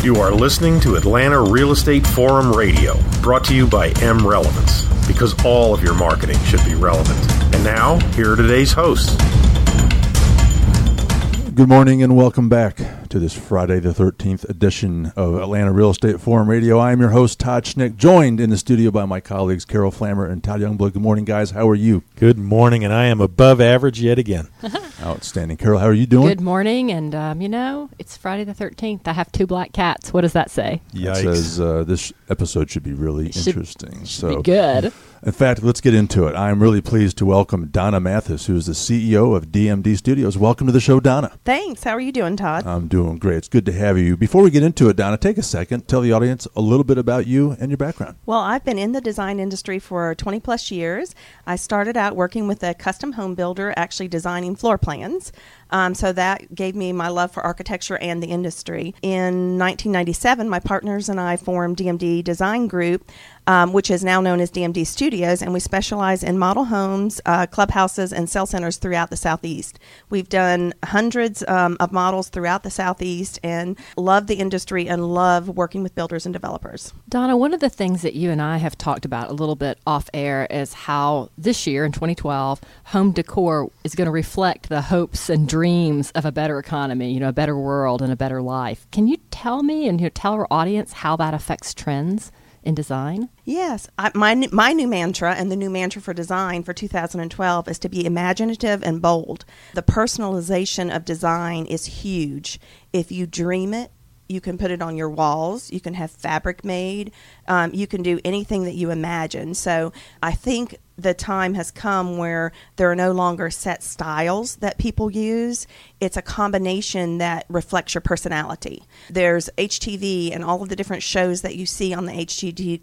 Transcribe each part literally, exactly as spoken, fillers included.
You are listening to Atlanta Real Estate Forum Radio, brought to you by M Relevance, because all of your marketing should be relevant. And now, here are today's hosts. Good morning and welcome back to this Friday the thirteenth edition of Atlanta Real Estate Forum Radio. I am your host, Todd Schnick, joined in the studio by my colleagues Carol Flammer and Todd Youngblood. Good morning, guys. How are you? Good morning, and I am above average yet again. Outstanding. Carol, how are you doing? Good morning, and um, you know, it's Friday the thirteenth. I have two black cats. What does that say? Yikes. It says uh, this episode should be really should, interesting. Should so, be good. In fact, let's get into it. I am really pleased to welcome Donna Mathis, who is the C E O of D M D Studios. Welcome to the show, Donna. Thanks. How are you doing, Todd? I'm doing great. It's good to have you. Before we get into it, Donna, take a second. Tell the audience a little bit about you and your background. Well, I've been in the design industry for twenty plus years. I started out working with a custom home builder, actually designing floor plans. Um, so that gave me my love for architecture and the industry. In nineteen ninety-seven, my partners and I formed D M D Design Group, um, which is now known as D M D Studios, and we specialize in model homes, uh, clubhouses, and sale centers throughout the Southeast. We've done hundreds um, of models throughout the Southeast and love the industry and love working with builders and developers. Donna, one of the things that you and I have talked about a little bit off air is how this year in twenty twelve, home decor is going to reflect the hopes and dreams dreams of a better economy, you know, a better world and a better life. Can you tell me and you know, tell our audience how that affects trends in design? Yes. I, my, my new mantra and the new mantra for design for two thousand twelve is to be imaginative and bold. The personalization of design is huge. If you dream it, you can put it on your walls. You can have fabric made. Um, you can do anything that you imagine. So I think the time has come where there are no longer set styles that people use. It's a combination that reflects your personality. There's H T V and all of the different shows that you see on the H T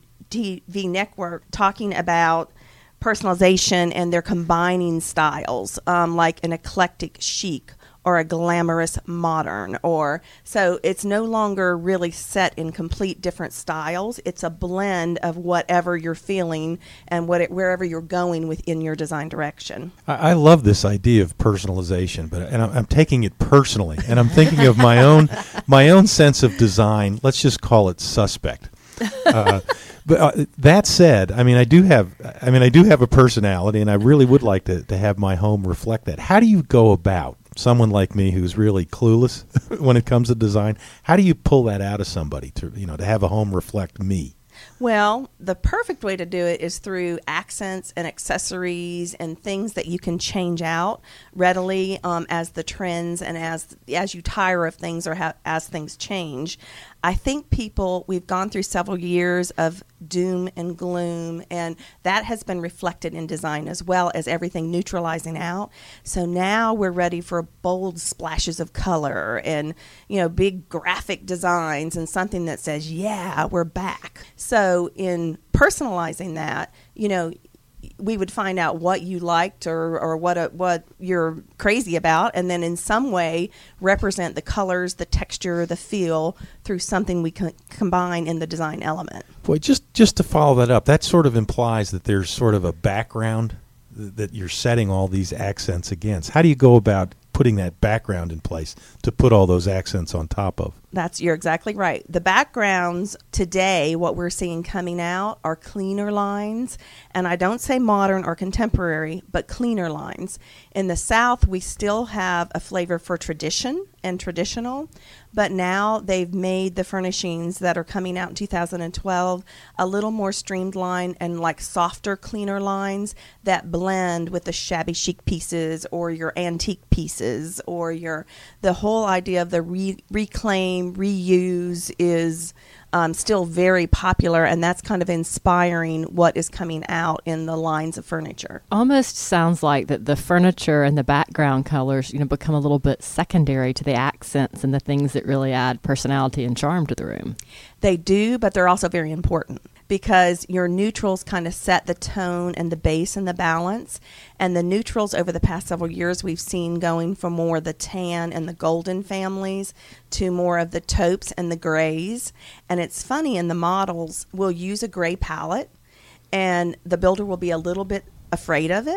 V network talking about personalization, and they're combining styles um, like an eclectic chic or a glamorous modern, or so it's no longer really set in complete different styles. It's a blend of whatever you're feeling and what it, wherever you're going within your design direction. I, I love this idea of personalization, but and I'm, I'm taking it personally, and I'm thinking of my own my own sense of design. Let's just call it suspect. Uh, but uh, that said, I mean, I do have, I mean, I do have a personality, and I really would like to, to have my home reflect that. How do you go about someone like me who's really clueless when it comes to design? How do you pull that out of somebody to, you know, to have a home reflect me? Well, the perfect way to do it is through accents and accessories and things that you can change out readily um, as the trends and as as you tire of things or ha- as things change. I think people, we've gone through several years of doom and gloom, and that has been reflected in design as well as everything neutralizing out. So now we're ready for bold splashes of color and, you know, big graphic designs and something that says, yeah, we're back. So in personalizing that, you know, we would find out what you liked or, or what a, what you're crazy about, and then in some way represent the colors, the texture, the feel through something we can combine in the design element. Boy, just, just to follow that up, that sort of implies that there's sort of a background th- that you're setting all these accents against. How do you go about putting that background in place to put all those accents on top of? That's, you're exactly right. The backgrounds today, what we're seeing coming out are cleaner lines. And I don't say modern or contemporary, but cleaner lines. In the South, we still have a flavor for tradition and traditional, but now they've made the furnishings that are coming out in two thousand twelve a little more streamlined and like softer, cleaner lines that blend with the shabby chic pieces or your antique pieces or your, the whole idea of the re- reclaim, reuse is um, still very popular, and that's kind of inspiring what is coming out in the lines of furniture. Almost sounds like that the furniture and the background colors, you know, become a little bit secondary to the accents and the things that really add personality and charm to the room. They do, but they're also very important because your neutrals kind of set the tone and the base and the balance. And the neutrals over the past several years we've seen going from more the tan and the golden families to more of the taupes and the grays. And it's funny, in the models, we'll use a gray palette and the builder will be a little bit afraid of it.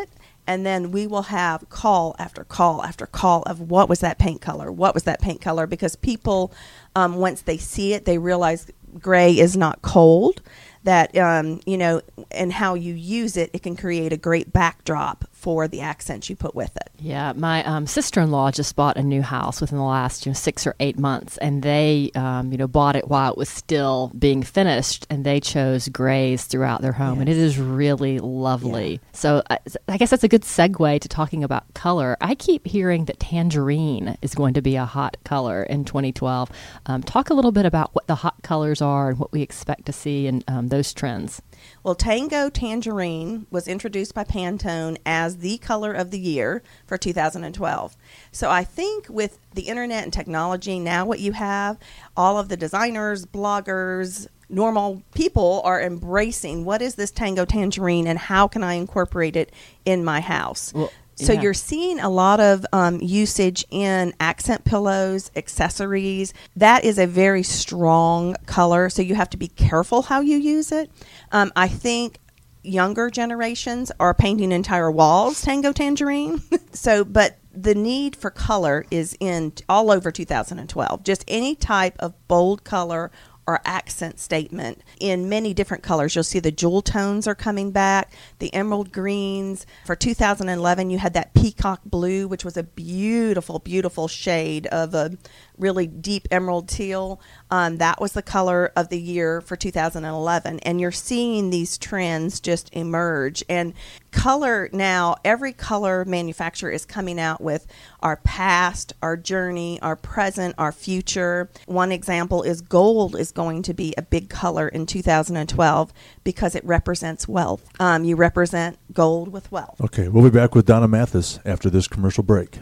And then we will have call after call after call of what was that paint color? What was that paint color? Because people, um, once they see it, they realize gray is not cold. That, um, you know, and how you use it, it can create a great backdrop for the accents you put with it. Yeah, my um, sister-in-law just bought a new house within the last you know six or eight months, and they um, you know bought it while it was still being finished, and they chose grays throughout their home, yes. and it is really lovely. Yeah. So I, I guess that's a good segue to talking about color. I keep hearing that tangerine is going to be a hot color in twenty twelve. Um, talk a little bit about what the hot colors are and what we expect to see in um, those trends. Well, Tango Tangerine was introduced by Pantone as the color of the year for two thousand twelve. So I think with the internet and technology, now what you have, all of the designers, bloggers, normal people are embracing what is this Tango Tangerine and how can I incorporate it in my house. Well, So yeah. you're seeing a lot of um, usage in accent pillows, accessories. That is a very strong color, so you have to be careful how you use it. Um, I think younger generations are painting entire walls Tango Tangerine. so, but the need for color is in all over two thousand twelve. Just any type of bold color or accent statement in many different colors. You'll see the jewel tones are coming back, the emerald greens. For two thousand eleven, you had that peacock blue, which was a beautiful, beautiful shade of a really deep emerald teal. Um, that was the color of the year for two thousand eleven. And you're seeing these trends just emerge. And color now, every color manufacturer is coming out with our past, our journey, our present, our future. One example is gold is going to be a big color in two thousand twelve because it represents wealth. Um, you represent gold with wealth. Okay, we'll be back with Donna Mathis after this commercial break.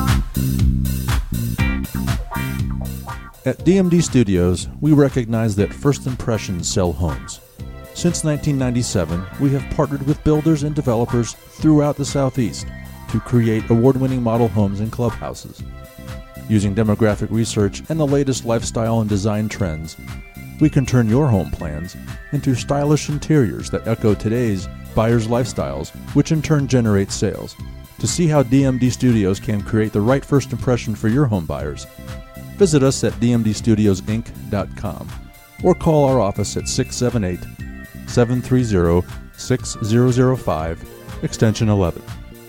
At D M D Studios, we recognize that first impressions sell homes. Since nineteen ninety-seven, we have partnered with builders and developers throughout the Southeast to create award-winning model homes and clubhouses. Using demographic research and the latest lifestyle and design trends, we can turn your home plans into stylish interiors that echo today's buyers' lifestyles, which in turn generate sales. To see how D M D Studios can create the right first impression for your home buyers, visit us at d m d studios inc dot com or call our office at six seven eight, seven three zero, six zero zero five, extension eleven.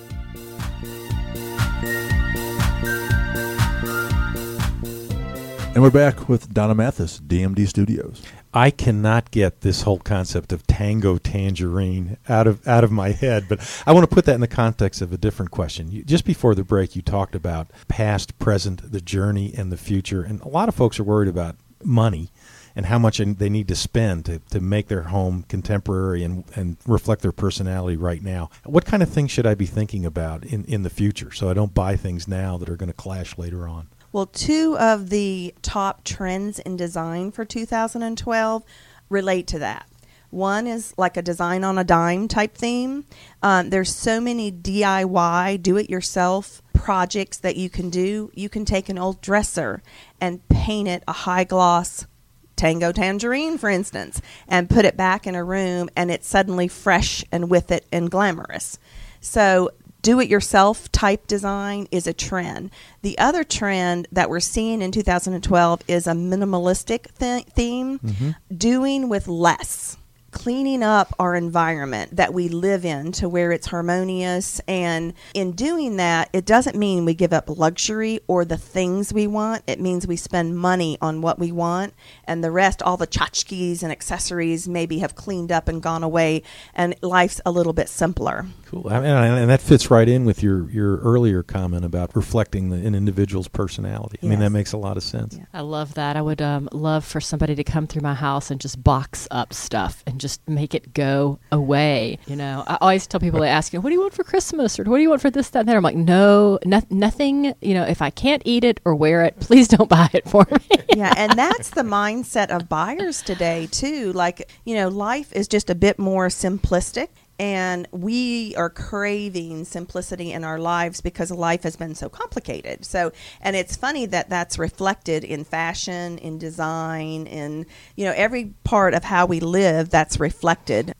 And we're back with Donna Mathis, D M D Studios. I cannot get this whole concept of Tango Tangerine out of out of my head, but I want to put that in the context of a different question. You, just before the break, you talked about past, present, the journey, and the future, and a lot of folks are worried about money and how much they need to spend to, to make their home contemporary and, and reflect their personality right now. What kind of things should I be thinking about in, in the future so I don't buy things now that are going to clash later on? Well, two of the top trends in design for two thousand twelve relate to that. One is like a design on a dime type theme. Um, there's so many D I Y, do-it-yourself projects that you can do. You can take an old dresser and paint it a high-gloss Tango Tangerine, for instance, and put it back in a room, and it's suddenly fresh and with it and glamorous. So do-it-yourself type design is a trend. The other trend that we're seeing in two thousand twelve is a minimalistic th- theme, mm-hmm. doing with less, cleaning up our environment that we live in to where it's harmonious. And in doing that, it doesn't mean we give up luxury or the things we want. It means we spend money on what we want, and the rest, all the tchotchkes and accessories, maybe have cleaned up and gone away, and life's a little bit simpler. Cool. I mean, and that fits right in with your, your earlier comment about reflecting the, an individual's personality. I yes. mean, that makes a lot of sense. Yeah. I love that. I would um, love for somebody to come through my house and just box up stuff and just make it go away. You know, I always tell people, they ask, you know, what do you want for Christmas? Or what do you want for this, that, and that? I'm like, no, no, nothing. You know, if I can't eat it or wear it, please don't buy it for me. Yeah, and that's the mindset of buyers today, too. Like, you know, life is just a bit more simplistic. And we are craving simplicity in our lives because life has been so complicated. So, and it's funny that that's reflected in fashion, in design, in, you know, every part of how we live that's reflected.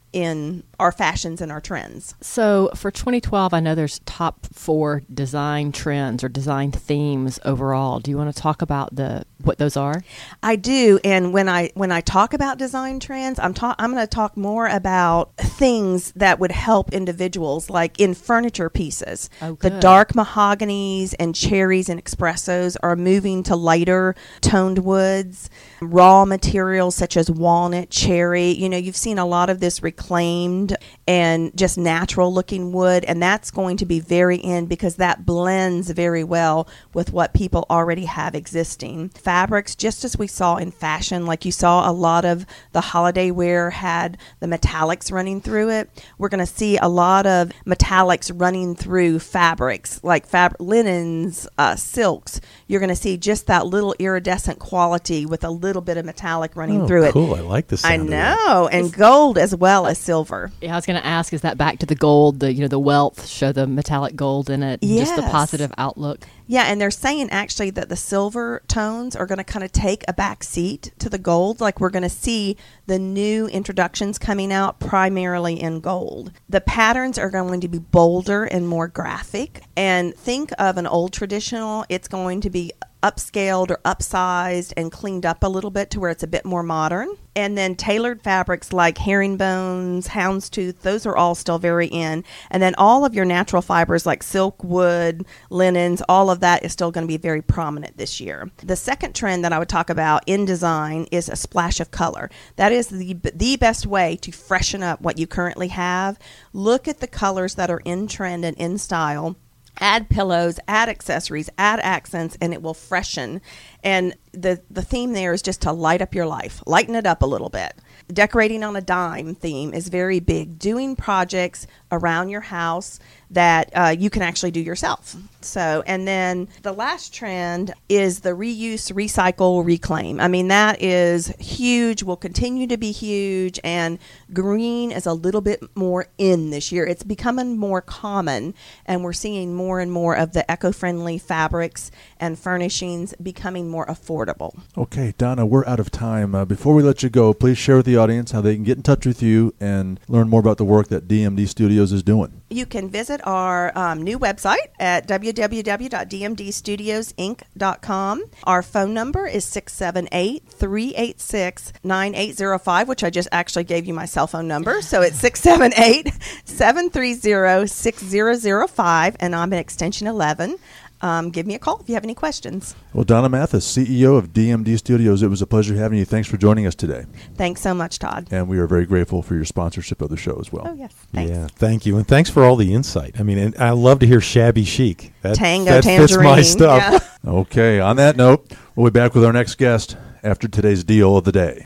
in our fashions and our trends. So for twenty twelve, I know there's top four design trends or design themes overall. Do you want to talk about the what those are? I do, and when I when I talk about design trends, I'm talk I'm going to talk more about things that would help individuals, like in furniture pieces. Oh, the good. dark mahoganies and cherries and espressos are moving to lighter toned woods. Raw materials such as walnut, cherry. You know, you've seen a lot of this reclaimed and just natural looking wood, and that's going to be very in because that blends very well with what people already have existing. Fabrics, just as we saw in fashion, like you saw a lot of the holiday wear had the metallics running through it. We're going to see a lot of metallics running through fabrics, like fab- linens, uh, silks. You're going to see just that little iridescent quality with a little bit of metallic running Oh, through it. cool. I like the sound I of that. know, and gold as well as silver. Yeah, I was going to ask, is that back to the gold, the you know the wealth, show the metallic gold in it, and just the Yes. positive outlook? Yeah, and they're saying actually that the silver tones are going to kind of take a back seat to the gold. Like we're going to see the new introductions coming out primarily in gold. The patterns are going to be bolder and more graphic. And think of an old traditional, it's going to be upscaled or upsized and cleaned up a little bit to where it's a bit more modern. And then tailored fabrics like herringbones, houndstooth, those are all still very in. And then all of your natural fibers like silk, wood, linens, all of that is still going to be very prominent this year. The second trend that I would talk about in design is a splash of color. That is the the best way to freshen up what you currently have. Look at the colors that are in trend and in style. Add pillows, add accessories, add accents, and it will freshen. And the, the theme there is just to light up your life, lighten it up a little bit. Decorating on a dime theme is very big. Doing projects around your house that uh, you can actually do yourself. So, and then the last trend is the reuse, recycle, reclaim. I mean, that is huge, will continue to be huge, and green is a little bit more in this year. It's becoming more common, and we're seeing more and more of the eco-friendly fabrics and furnishings becoming more affordable. Okay, Donna, we're out of time. Uh, before we let you go, please share with the audience how they can get in touch with you and learn more about the work that D M D Studios is doing. You can visit our um, new website at w w w dot d m d studios inc dot com. Our phone number is six seven eight, three eight six, nine eight zero five, which I just actually gave you my cell phone number. So it's six seven eight, seven three zero, six zero zero five, and I'm at extension eleven. Um, give me a call if you have any questions. Well, Donna Mathis, C E O of D M D Studios, it was a pleasure having you. Thanks for joining us today. Thanks so much, Todd. And we are very grateful for your sponsorship of the show as well. Oh, yes. Thanks. Yeah, thank you. And thanks for all the insight. I mean, and I love to hear shabby chic. That, Tango, that fits my tangerine, stuff. yeah. Okay, on that note, we'll be back with our next guest after today's deal of the day.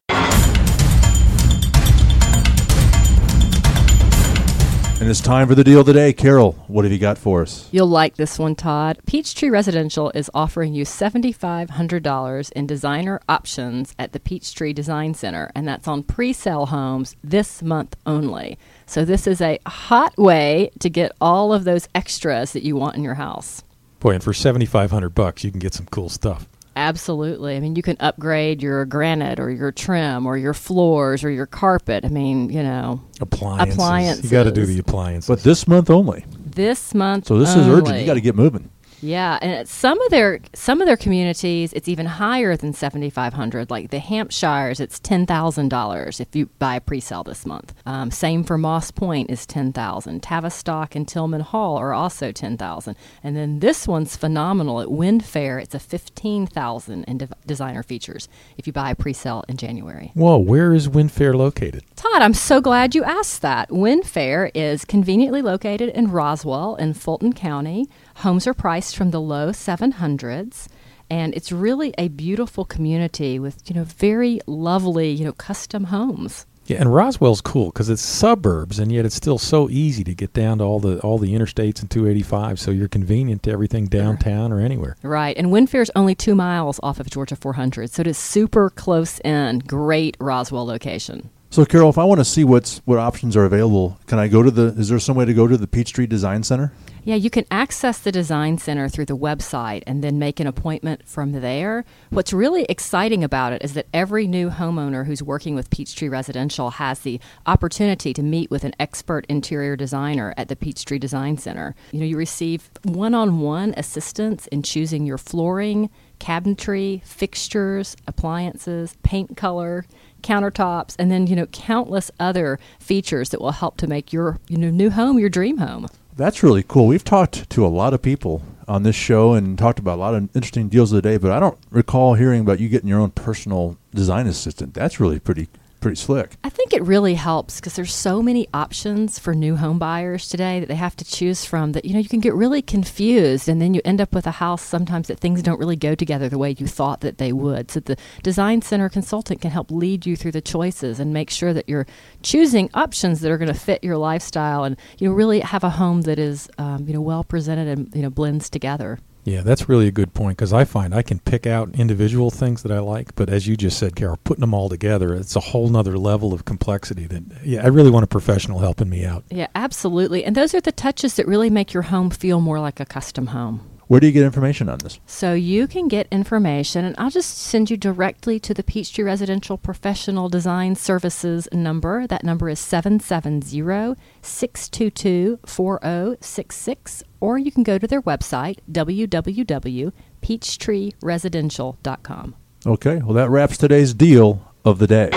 And it's time for the deal of the day. Carol, what have you got for us? You'll like this one, Todd. Peachtree Residential is offering you seven thousand five hundred dollars in designer options at the Peachtree Design Center, and that's on pre-sale homes this month only. So this is a hot way to get all of those extras that you want in your house. Boy, and for seventy-five hundred bucks, you can get some cool stuff. Absolutely. I mean, you can upgrade your granite or your trim or your floors or your carpet. I mean, you know, Appliances. Appliances. You got to do the appliances. But this month only. this month So this only. is urgent. You got to get moving. Yeah, and it's some of their some of their communities, it's even higher than seventy five hundred. Like the Hampshires, it's ten thousand dollars if you buy a pre-sale this month. Um, same for Moss Point is ten thousand. Tavistock and Tillman Hall are also ten thousand. And then this one's phenomenal at Wind Fair. It's a fifteen thousand in de- designer features if you buy a pre-sale in January. Whoa, where is Wind Fair located? Todd, I'm so glad you asked that. Wind Fair is conveniently located in Roswell in Fulton County. Homes are priced from the low seven hundreds, and it's really a beautiful community with, you know, very lovely, you know, custom homes. Yeah, and Roswell's cool because it's suburbs, and yet it's still so easy to get down to all the all the interstates and two eighty-five, so you're convenient to everything downtown or anywhere. Right, and Wind Fair's only two miles off of Georgia four hundred, so it is super close in. Great Roswell location. So, Carol, if I want to see what's what options are available, can I go to the, is there some way to go to the Peachtree Design Center? Yeah, you can access the Design Center through the website and then make an appointment from there. What's really exciting about it is that every new homeowner who's working with Peachtree Residential has the opportunity to meet with an expert interior designer at the Peachtree Design Center. You know, you receive one-on-one assistance in choosing your flooring, cabinetry, fixtures, appliances, paint color, countertops, and then, you know, countless other features that will help to make your, you know, new home your dream home. That's really cool. We've talked to a lot of people on this show and talked about a lot of interesting deals of the day, but I don't recall hearing about you getting your own personal design assistant. That's really pretty pretty slick. I think it really helps because there's so many options for new home buyers today that they have to choose from that, you know, you can get really confused, and then you end up with a house sometimes that things don't really go together the way you thought that they would. So the Design Center consultant can help lead you through the choices and make sure that you're choosing options that are going to fit your lifestyle and, you know, really have a home that is, um, you know, well presented and, you know, blends together. Yeah, that's really a good point because I find I can pick out individual things that I like, but as you just said, Carol, putting them all together, it's a whole nother level of complexity that, yeah, I really want a professional helping me out. Yeah, absolutely. And those are the touches that really make your home feel more like a custom home. Where do you get information on this? So you can get information, and I'll just send you directly to the Peachtree Residential Professional Design Services number. That number is seven seven zero, six two two, four zero six six, or you can go to their website, w w w dot peachtree residential dot com. Okay, well, that wraps today's deal of the day.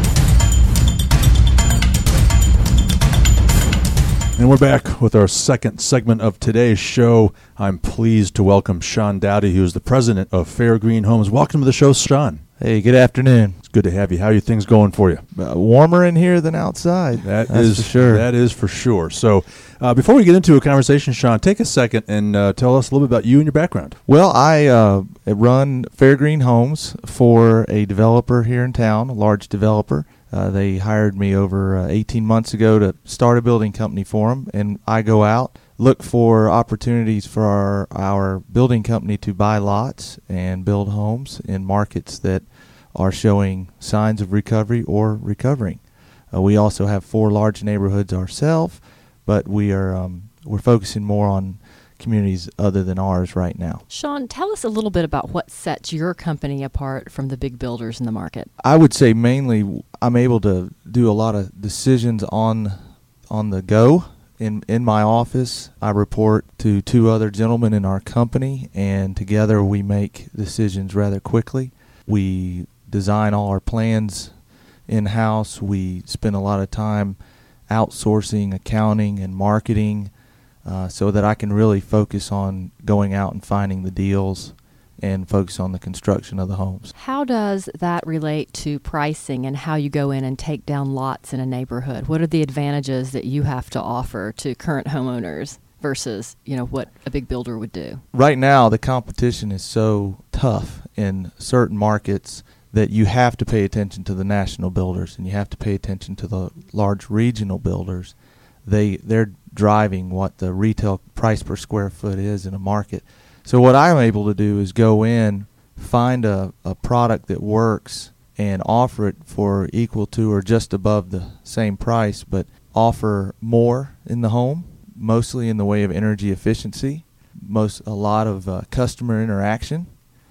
And we're back with our second segment of today's show. I'm pleased to welcome Sean Dowdy, who is the president of Fair Green Homes. Welcome to the show, Sean. Hey, good afternoon. It's good to have you. How are things going for you? Uh, warmer in here than outside. That That's is for sure. That is for sure. So uh, before we get into a conversation, Sean, take a second and uh, tell us a little bit about you and your background. Well, I uh, run Fair Green Homes for a developer here in town, a large developer. Uh, they hired me over uh, eighteen months ago to start a building company for them, and I go out, look for opportunities for our, our building company to buy lots and build homes in markets that are showing signs of recovery or recovering. Uh, we also have four large neighborhoods ourselves, but we are um, we're focusing more on communities other than ours right now. Sean, tell us a little bit about what sets your company apart from the big builders in the market. I would say mainly I'm able to do a lot of decisions on on the go. In in my office, I report to two other gentlemen in our company, and together we make decisions rather quickly. We design all our plans in-house. We spend a lot of time outsourcing accounting and marketing, Uh, so that I can really focus on going out and finding the deals and focus on the construction of the homes. How does that relate to pricing and how you go in and take down lots in a neighborhood? What are the advantages that you have to offer to current homeowners versus, you know, what a big builder would do? Right now, the competition is so tough in certain markets that you have to pay attention to the national builders and you have to pay attention to the large regional builders. They, they're driving what the retail price per square foot is in a market. So what I'm able to do is go in, find a, a product that works, and offer it for equal to or just above the same price, but offer more in the home, mostly in the way of energy efficiency, most a lot of uh, customer interaction.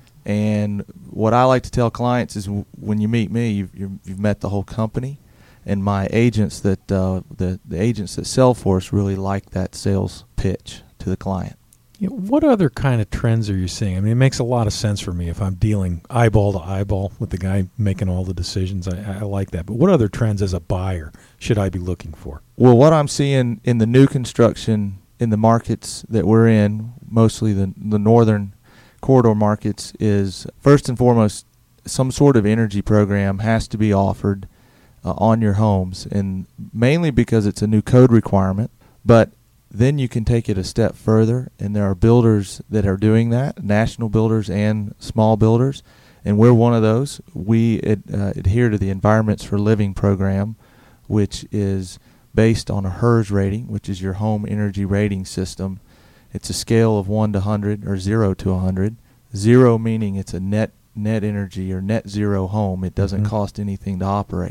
And what I like to tell clients is w- when you meet me, you've, you've, you've met the whole company. And my agents that uh, the the agents that sell for us really like that sales pitch to the client. You know, what other kind of trends are you seeing? I mean, it makes a lot of sense for me if I'm dealing eyeball to eyeball with the guy making all the decisions. I, I like that. But what other trends as a buyer should I be looking for? Well, what I'm seeing in the new construction in the markets that we're in, mostly the the northern corridor markets, is first and foremost some sort of energy program has to be offered Uh, on your homes, and mainly because it's a new code requirement. But then you can take it a step further, and there are builders that are doing that, national builders and small builders, and we're one of those. We ad, uh, adhere to the Environments for Living program, which is based on a H E R S rating, which is your home energy rating system. It's a scale of one to one hundred, or zero to one hundred. Zero meaning it's a net net energy or net zero home. It doesn't mm-hmm. cost anything to operate.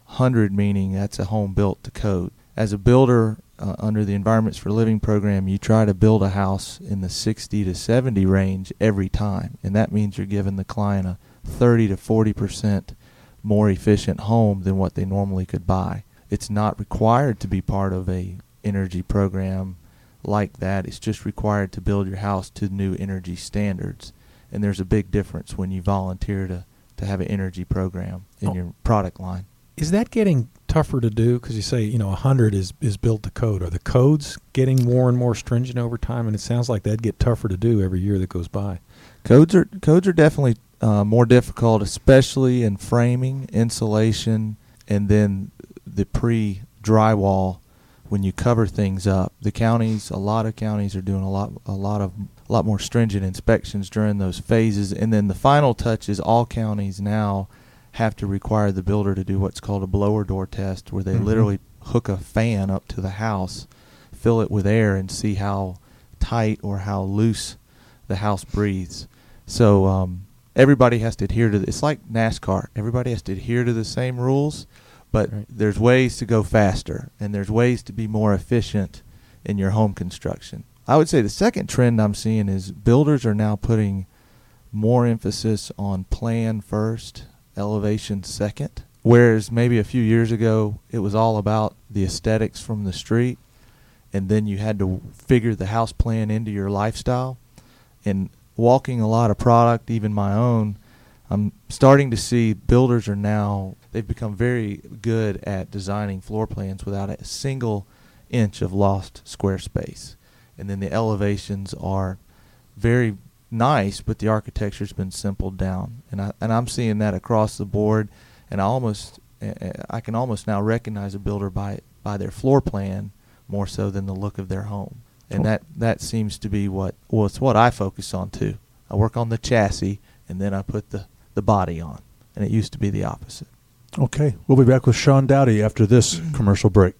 one hundred meaning that's a home built to code. As a builder, uh, under the Environments for Living program, you try to build a house in the sixty to seventy range every time, and that means you're giving the client a thirty to forty percent more efficient home than what they normally could buy. It's not required to be part of a energy program like that. It's just required to build your house to new energy standards, and there's a big difference when you volunteer to, to have an energy program in Oh. your product line. Is that getting tougher to do? Because you say, you know, one hundred is, is built to code. Are the codes getting more and more stringent over time? And it sounds like that'd get tougher to do every year that goes by. Codes are codes are definitely uh, more difficult, especially in framing, insulation, and then the pre-drywall when you cover things up. The counties, a lot of counties are doing a lot a lot of a lot more stringent inspections during those phases. And then the final touch is all counties now have to require the builder to do what's called a blower door test, where they Mhm. literally hook a fan up to the house, fill it with air, and see how tight or how loose the house breathes. So um, everybody has to adhere to this. It's like NASCAR. Everybody has to adhere to the same rules, but Right. there's ways to go faster, and there's ways to be more efficient in your home construction. I would say the second trend I'm seeing is builders are now putting more emphasis on plan first, elevation second, whereas maybe a few years ago it was all about the aesthetics from the street, and then you had to figure the house plan into your lifestyle. And walking a lot of product, even my own, I'm starting to see builders are now, they've become very good at designing floor plans without a single inch of lost square space. And then the elevations are very nice, but the architecture's been simpled down, and I and I'm seeing that across the board. And I almost uh, I can almost now recognize a builder by by their floor plan more so than the look of their home, and Oh. that that seems to be what well it's what I focus on too. I work on the chassis, and then I put the the body on, and it used to be the opposite. Okay, we'll be back with Sean Dowdy after this commercial break.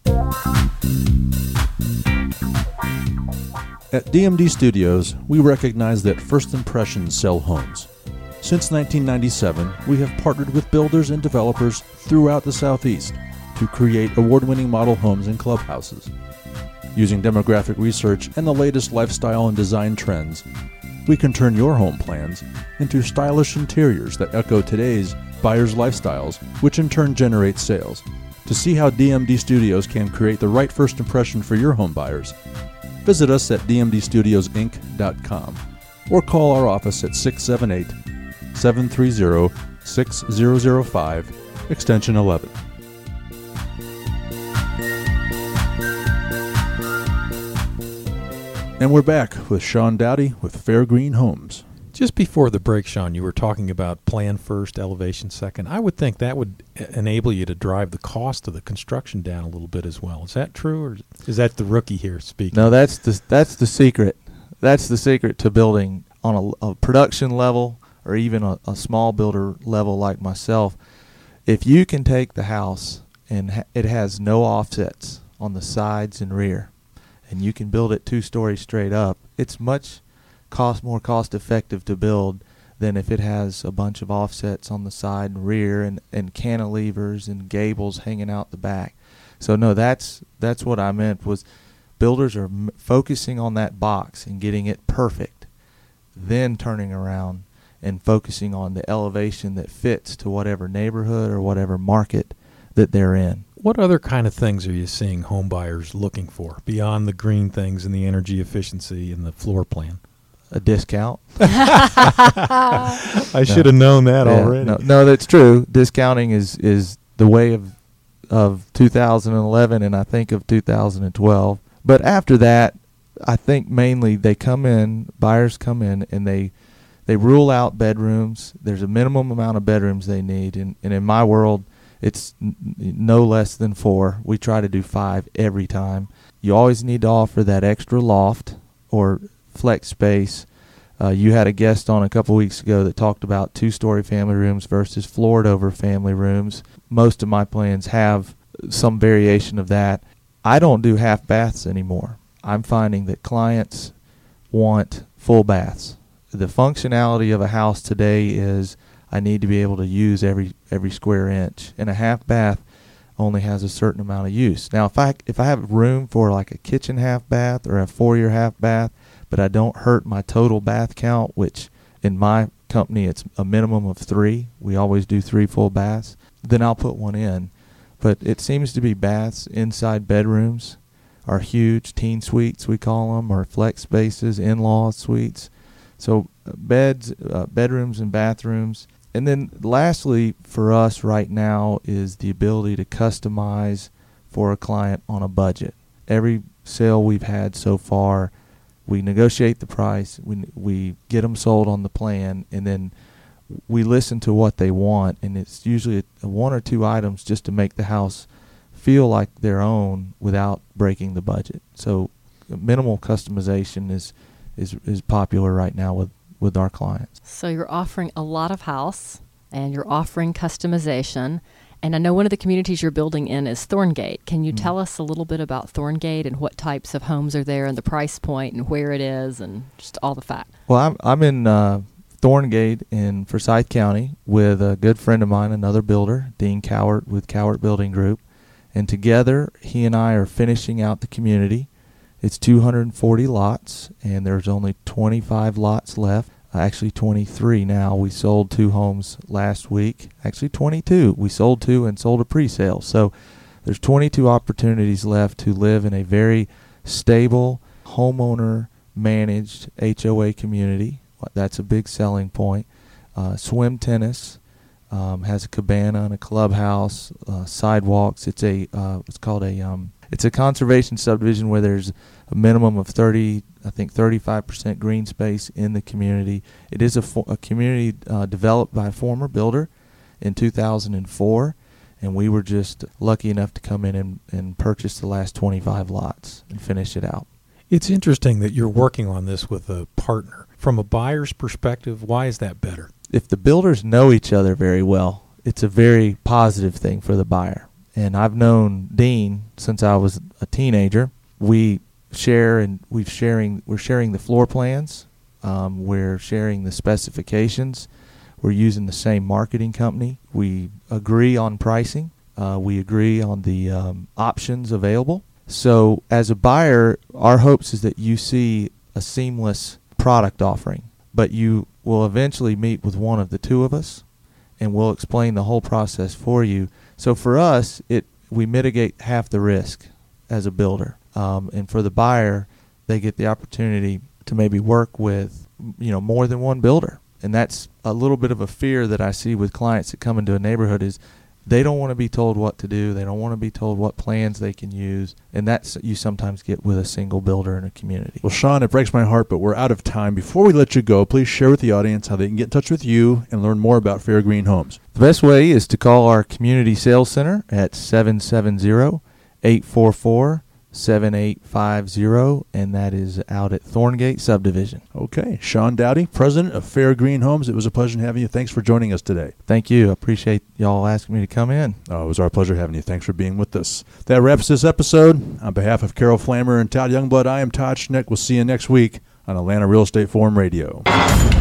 At D M D Studios, we recognize that first impressions sell homes. Since nineteen ninety-seven, we have partnered with builders and developers throughout the Southeast to create award-winning model homes and clubhouses. Using demographic research and the latest lifestyle and design trends, we can turn your home plans into stylish interiors that echo today's buyers' lifestyles, which in turn generates sales. To see how D M D Studios can create the right first impression for your home buyers, visit us at d m d studios inc dot com or call our office at six seven eight, seven three zero, six zero zero five, extension eleven. And we're back with Sean Dowdy with Fair Green Homes. Just before the break, Sean, you were talking about plan first, elevation second. I would think that would e- enable you to drive the cost of the construction down a little bit as well. Is that true, or is that the rookie here speaking? No, that's the that's the secret. That's the secret to building on a, a production level, or even a, a small builder level like myself. If you can take the house and ha- it has no offsets on the sides and rear, and you can build it two stories straight up, it's much cost more cost effective to build than if it has a bunch of offsets on the side and rear, and, and cantilevers and gables hanging out the back. So no, that's that's what I meant was builders are m- focusing on that box and getting it perfect, then turning around and focusing on the elevation that fits to whatever neighborhood or whatever market that they're in. What other kind of things are you seeing home buyers looking for beyond the green things and the energy efficiency and the floor plan? A discount. I should have known that Yeah, already. No, no, that's true. Discounting is, is the way of of two thousand eleven, and I think of two thousand twelve. But after that, I think mainly they come in, buyers come in, and they they rule out bedrooms. There's a minimum amount of bedrooms they need, and, and in my world, it's n- no less than four. We try to do five every time. You always need to offer that extra loft or flex space. Uh, you had a guest on a couple weeks ago that talked about two-story family rooms versus floored-over family rooms. Most of my plans have some variation of that. I don't do half baths anymore. I'm finding that clients want full baths. The functionality of a house today is I need to be able to use every every square inch. And a half bath only has a certain amount of use. Now, if I if I have room for like a kitchen half bath or a foyer half bath, but I don't hurt my total bath count, which in my company it's a minimum of three. We always do three full baths. Then I'll put one in. But it seems to be baths inside bedrooms are huge. Teen suites, we call them, or flex spaces, in-law suites. So uh, beds, uh, bedrooms and bathrooms. And then lastly for us right now is the ability to customize for a client on a budget. Every sale we've had so far, we negotiate the price, we we get them sold on the plan, and then we listen to what they want, and it's usually a, a one or two items just to make the house feel like their own without breaking the budget. So minimal customization is is, is popular right now with, with our clients. So you're offering a lot of house, and you're offering customization. And I know one of the communities you're building in is Thorngate. Can you mm. tell us a little bit about Thorngate and what types of homes are there and the price point and where it is and just all the facts? Well, I'm, I'm in uh, Thorngate in Forsyth County with a good friend of mine, another builder, Dean Cowart with Cowart Building Group. And together, he and I are finishing out the community. It's two hundred forty lots, and there's only twenty-five lots left. Actually twenty-three now. We sold two homes last week. Actually twenty-two. We sold two and sold a pre-sale. So there's twenty-two opportunities left to live in a very stable, homeowner-managed H O A community. That's a big selling point. Uh, swim tennis, um, has a cabana and a clubhouse, uh, sidewalks. It's a uh, it's called a um, it's a conservation subdivision where there's a minimum of thirty. I think thirty-five percent green space in the community. It is a, fo- a community uh, developed by a former builder in two thousand four, and we were just lucky enough to come in and, and purchase the last twenty-five lots and finish it out. It's interesting that you're working on this with a partner. From a buyer's perspective, why is that better? If the builders know each other very well, it's a very positive thing for the buyer. And I've known Dean since I was a teenager. We share and we've sharing we're sharing the floor plans, um, we're sharing the specifications, we're using the same marketing company, we agree on pricing, uh, we agree on the um, options available. So as a buyer, our hopes is that you see a seamless product offering, but you will eventually meet with one of the two of us and we'll explain the whole process for you. So for us, it we mitigate half the risk as a builder. Um, and for the buyer, they get the opportunity to maybe work with, you know, more than one builder. And that's a little bit of a fear that I see with clients that come into a neighborhood is they don't want to be told what to do. They don't want to be told what plans they can use. And that's you sometimes get with a single builder in a community. Well, Sean, it breaks my heart, but we're out of time. Before we let you go, please share with the audience how they can get in touch with you and learn more about Fair Green Homes. The best way is to call our community sales center at seven seven zero, eight four four, seven eight five zero, and that is out at Thorngate Subdivision. Okay. Sean Dowdy, president of Fair Green Homes. It was a pleasure having you. Thanks for joining us today. Thank you. I appreciate y'all asking me to come in. Oh, it was our pleasure having you. Thanks for being with us. That wraps this episode. On behalf of Carol Flammer and Todd Youngblood, I am Todd Schneck. We'll see you next week on Atlanta Real Estate Forum Radio.